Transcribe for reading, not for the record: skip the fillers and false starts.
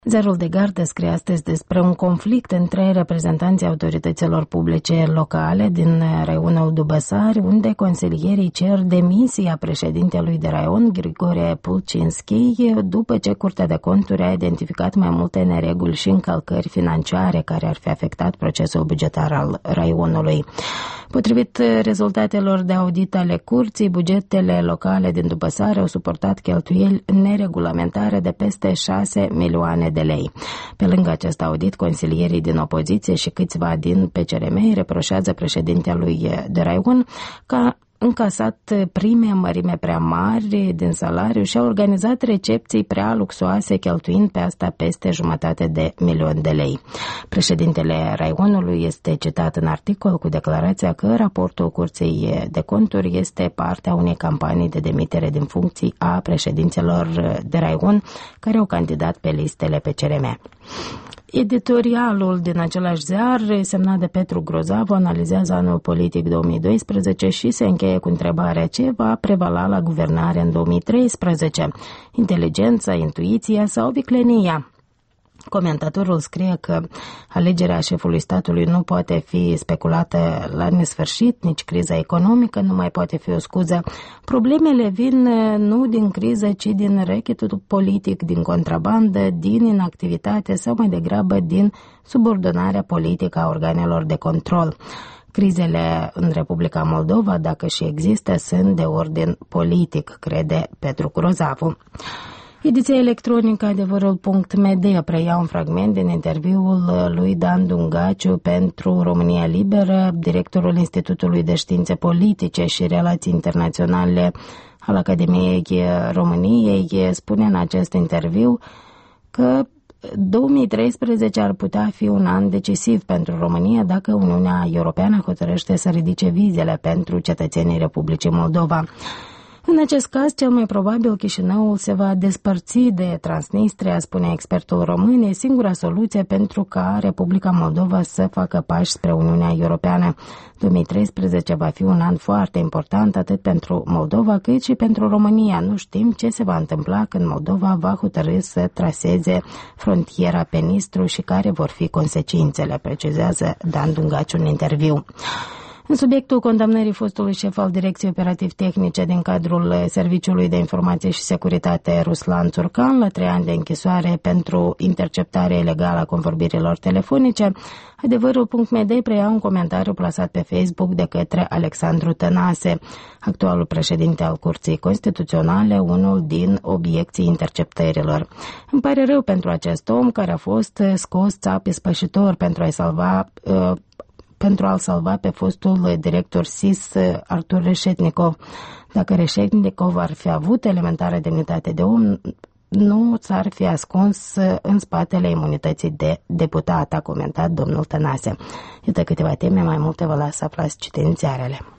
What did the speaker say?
Zerul de Gardă scrie astăzi despre un conflict între reprezentanții autorităților publice locale din raionul Dubăsari, unde consilierii cer demisia președintelui de raion, Grigore Pulcinski, după ce Curtea de Conturi a identificat mai multe nereguli și încălcări financiare care ar fi afectat procesul bugetar al raionului. Potrivit rezultatelor de audit ale curții, bugetele locale din Dubăsari au suportat cheltuieli neregulamentare de peste 6 milioane de lei. Pe lângă acest audit, consilierii din opoziție și câțiva din PCRM îi reproșează președintelui de raion că a încasat prime în mărime prea mari din salariu și a organizat recepții prea luxoase, cheltuind pe asta peste 500 de milioane de lei. Președintele raionului este citat în articol cu declarația că raportul Curții de Conturi este partea unei campanii de demitere din funcții a președinților de raion care au candidat pe listele PCRM. Editorialul din același ziar, semnat de Petru Grozavu, analizează anul politic 2012 și se încheie cu întrebarea ce va prevala la guvernare în 2013, inteligența, intuiția sau viclenia. Comentatorul scrie că alegerea șefului statului nu poate fi speculată la nesfârșit, nici criza economică nu mai poate fi o scuză. Problemele vin nu din criză, ci din rechetul politic, din contrabandă, din inactivitate sau mai degrabă din subordonarea politică a organelor de control. Crizele în Republica Moldova, dacă și există, sunt de ordin politic, crede Petru Grozavu. Ediția electronică adevărul.md preia un fragment din interviul lui Dan Dungaciu pentru România Liberă, directorul Institutului de Științe Politice și Relații Internaționale al Academiei României. Spune în acest interviu că 2013 ar putea fi un an decisiv pentru România dacă Uniunea Europeană hotărăște să ridice vizele pentru cetățenii Republicii Moldova. În acest caz, cel mai probabil Chișinăul se va despărți de Transnistria, spune expertul român, e singura soluție pentru ca Republica Moldova să facă pași spre Uniunea Europeană. 2013 va fi un an foarte important atât pentru Moldova cât și pentru România. Nu știm ce se va întâmpla când Moldova va hotărî să traseze frontiera pe Nistru și care vor fi consecințele, precizează Dan Dungaciu în interviu. În subiectul condamnării fostului șef al Direcției Operativ-Tehnice din cadrul Serviciului de Informație și Securitate Ruslan Țurcan la 3 ani de închisoare pentru interceptarea ilegală a convorbirilor telefonice, adevărul.md preia un comentariu plasat pe Facebook de către Alexandru Tănase, actualul președinte al Curții Constituționale, unul din obiecții interceptărilor. Îmi pare rău pentru acest om care a fost scos țap ispășitor pentru a-l salva pe fostul director SIS, Artur Reșetnikov. Dacă Reșetnikov ar fi avut elementară demnitate de om, nu s-ar fi ascuns în spatele imunității de deputat, a comentat domnul Tănase. Iată câteva teme, mai multe vă las să aflați citind ziarele.